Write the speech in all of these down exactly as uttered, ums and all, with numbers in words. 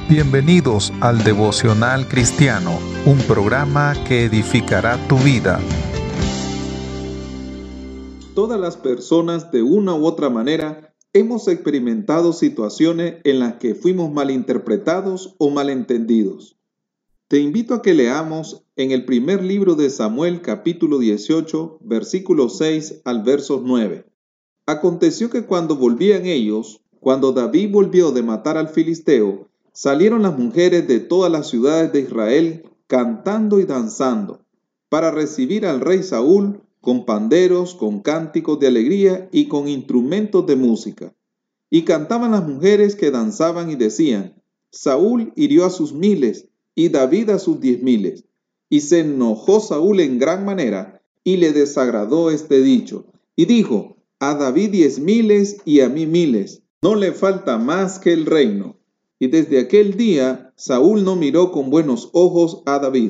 Bienvenidos al Devocional Cristiano, un programa que edificará tu vida. Todas las personas, de una u otra manera, hemos experimentado situaciones en las que fuimos malinterpretados o malentendidos. Te invito a que leamos en el primer libro de Samuel, capítulo dieciocho, versículos seis al verso nueve. Aconteció que cuando volvían ellos, cuando David volvió de matar al filisteo, salieron las mujeres de todas las ciudades de Israel cantando y danzando, para recibir al rey Saúl con panderos, con cánticos de alegría y con instrumentos de música. Y cantaban las mujeres que danzaban y decían: Saúl hirió a sus miles y David a sus diez miles. Y se enojó Saúl en gran manera y le desagradó este dicho. Y dijo: a David diez miles y a mí miles, no le falta más que el reino. Y desde aquel día Saúl no miró con buenos ojos a David.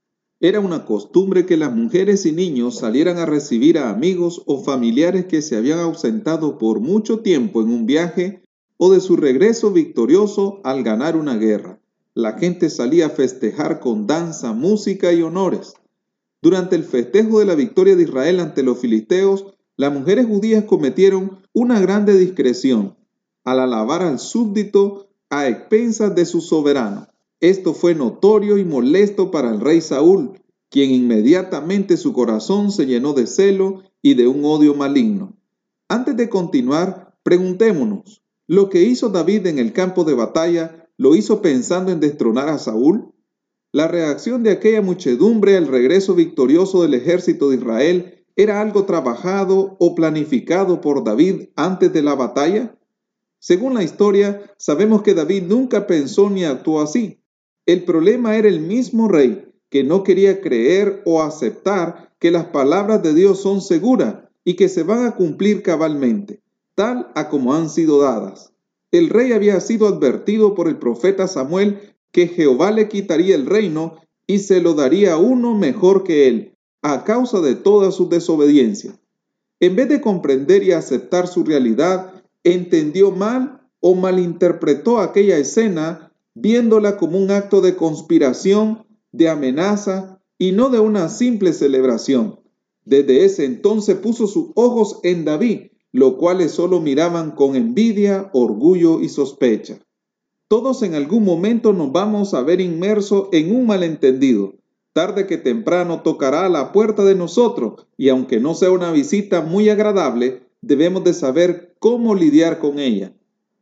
Era una costumbre que las mujeres y niños salieran a recibir a amigos o familiares que se habían ausentado por mucho tiempo en un viaje o de su regreso victorioso al ganar una guerra. La gente salía a festejar con danza, música y honores. Durante el festejo de la victoria de Israel ante los filisteos, las mujeres judías cometieron una grande discreción al alabar al súbdito a expensas de su soberano. Esto fue notorio y molesto para el rey Saúl, quien inmediatamente su corazón se llenó de celo y de un odio maligno. Antes de continuar, preguntémonos, ¿lo que hizo David en el campo de batalla lo hizo pensando en destronar a Saúl? La reacción de aquella muchedumbre al regreso victorioso del ejército de Israel ¿era algo trabajado o planificado por David antes de la batalla? Según la historia, sabemos que David nunca pensó ni actuó así. El problema era el mismo rey, que no quería creer o aceptar que las palabras de Dios son seguras y que se van a cumplir cabalmente, tal a como han sido dadas. El rey había sido advertido por el profeta Samuel que Jehová le quitaría el reino y se lo daría a uno mejor que él, a causa de toda su desobediencia. En vez de comprender y aceptar su realidad, entendió mal o malinterpretó aquella escena, viéndola como un acto de conspiración, de amenaza y no de una simple celebración. Desde ese entonces puso sus ojos en David, los cuales solo miraban con envidia, orgullo y sospecha. Todos en algún momento nos vamos a ver inmersos en un malentendido. Tarde que temprano tocará a la puerta de nosotros y aunque no sea una visita muy agradable, debemos de saber cómo lidiar con ella.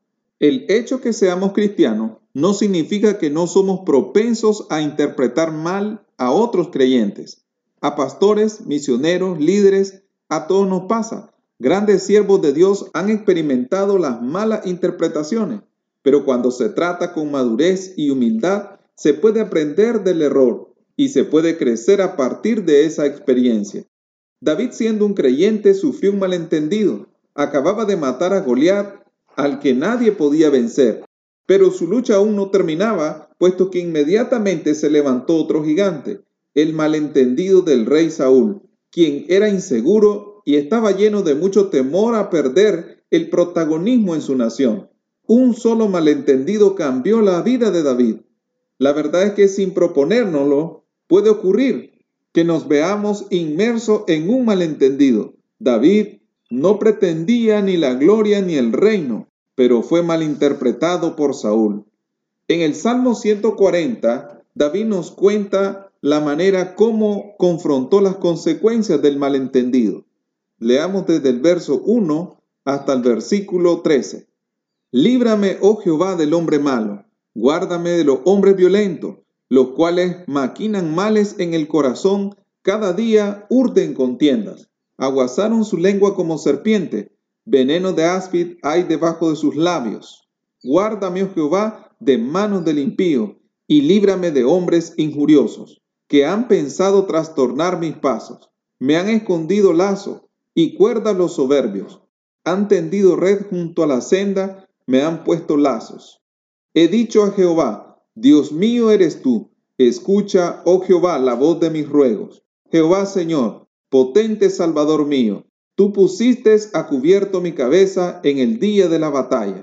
El hecho que seamos cristianos no significa que no somos propensos a interpretar mal a otros creyentes. A pastores, misioneros, líderes, a todos nos pasa. Grandes siervos de Dios han experimentado las malas interpretaciones, pero cuando se trata con madurez y humildad, se puede aprender del error y se puede crecer a partir de esa experiencia. David, siendo un creyente, sufrió un malentendido. Acababa de matar a Goliat, al que nadie podía vencer, pero su lucha aún no terminaba, puesto que inmediatamente se levantó otro gigante, el malentendido del rey Saúl, quien era inseguro y estaba lleno de mucho temor a perder el protagonismo en su nación. Un solo malentendido cambió la vida de David. La verdad es que sin proponérnoslo, puede ocurrir que nos veamos inmersos en un malentendido. David no pretendía ni la gloria ni el reino, pero fue malinterpretado por Saúl. En el Salmo ciento cuarenta, David nos cuenta la manera como confrontó las consecuencias del malentendido. Leamos desde el verso uno hasta el versículo trece. Líbrame, oh Jehová, del hombre malo, guárdame de los hombres violentos, los cuales maquinan males en el corazón, cada día urden contiendas. Aguazaron su lengua como serpiente, veneno de áspid hay debajo de sus labios. Guárdame, oh Jehová, de manos del impío, y líbrame de hombres injuriosos, que han pensado trastornar mis pasos. Me han escondido lazo y cuerda los soberbios. Han tendido red junto a la senda, me han puesto lazos. He dicho a Jehová: Dios mío eres tú, escucha, oh Jehová, la voz de mis ruegos. Jehová Señor, potente Salvador mío, tú pusiste a cubierto mi cabeza en el día de la batalla.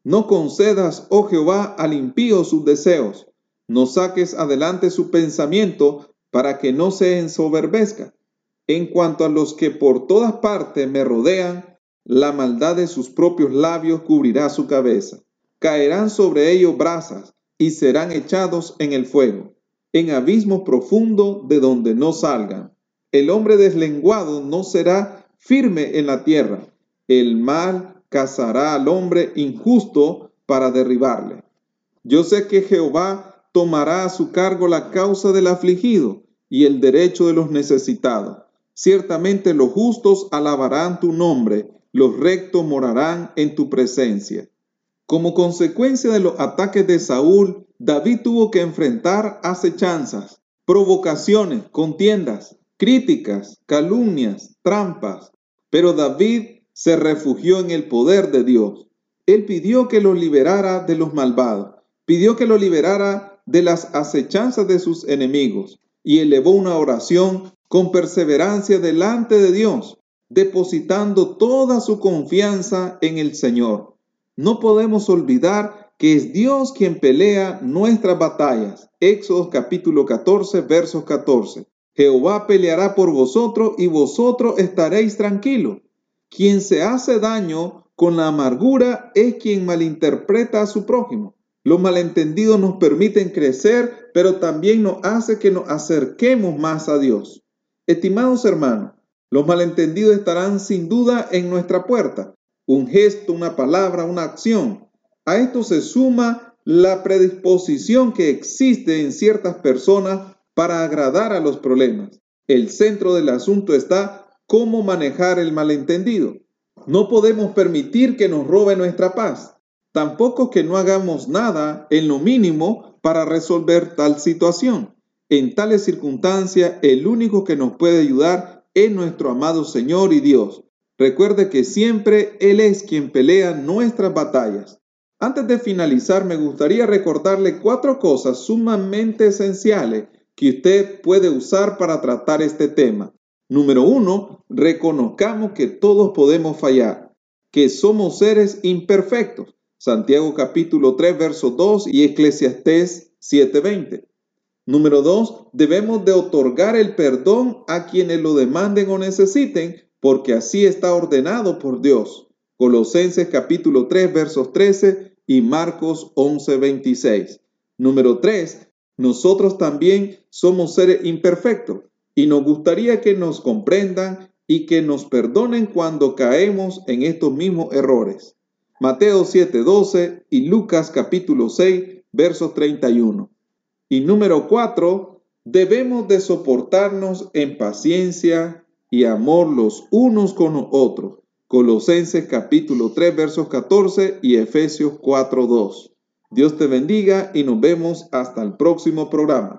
No concedas, oh Jehová, al impío sus deseos. No saques adelante su pensamiento para que no se ensoberbezca. En cuanto a los que por todas partes me rodean, la maldad de sus propios labios cubrirá su cabeza. Caerán sobre ellos brasas y serán echados en el fuego, en abismo profundo de donde no salgan. El hombre deslenguado no será firme en la tierra. El mal cazará al hombre injusto para derribarle. Yo sé que Jehová tomará a su cargo la causa del afligido y el derecho de los necesitados. Ciertamente los justos alabarán tu nombre, los rectos morarán en tu presencia. Como consecuencia de los ataques de Saúl, David tuvo que enfrentar acechanzas, provocaciones, contiendas, críticas, calumnias, trampas. Pero David se refugió en el poder de Dios. Él pidió que lo liberara de los malvados, pidió que lo liberara de las acechanzas de sus enemigos y elevó una oración con perseverancia delante de Dios, depositando toda su confianza en el Señor. No podemos olvidar que es Dios quien pelea nuestras batallas. Éxodo capítulo catorce, versos catorce. Jehová peleará por vosotros y vosotros estaréis tranquilos. Quien se hace daño con la amargura es quien malinterpreta a su prójimo. Los malentendidos nos permiten crecer, pero también nos hace que nos acerquemos más a Dios. Estimados hermanos, los malentendidos estarán sin duda en nuestra puerta. Un gesto, una palabra, una acción. A esto se suma la predisposición que existe en ciertas personas para agradar a los problemas. El centro del asunto está cómo manejar el malentendido. No podemos permitir que nos robe nuestra paz. Tampoco que no hagamos nada en lo mínimo para resolver tal situación. En tales circunstancias, el único que nos puede ayudar es nuestro amado Señor y Dios. Recuerde que siempre Él es quien pelea nuestras batallas. Antes de finalizar, me gustaría recordarle cuatro cosas sumamente esenciales que usted puede usar para tratar este tema. Número uno, reconozcamos que todos podemos fallar, que somos seres imperfectos. Santiago capítulo tres, verso dos y Eclesiastés siete, veinte. Número dos, debemos de otorgar el perdón a quienes lo demanden o necesiten, porque así está ordenado por Dios. Colosenses capítulo tres, versos trece y Marcos once, veintiséis. Número tres, nosotros también somos seres imperfectos y nos gustaría que nos comprendan y que nos perdonen cuando caemos en estos mismos errores. Mateo siete, doce y Lucas capítulo seis, versos treinta y uno. Y número cuatro, debemos de soportarnos en paciencia y amor los unos con los otros. Colosenses capítulo tres, versos catorce y Efesios cuatro, dos. Dios te bendiga y nos vemos hasta el próximo programa.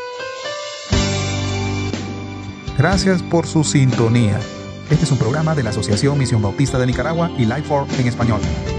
Gracias por su sintonía. Este es un programa de la Asociación Misión Bautista de Nicaragua y Life for en español.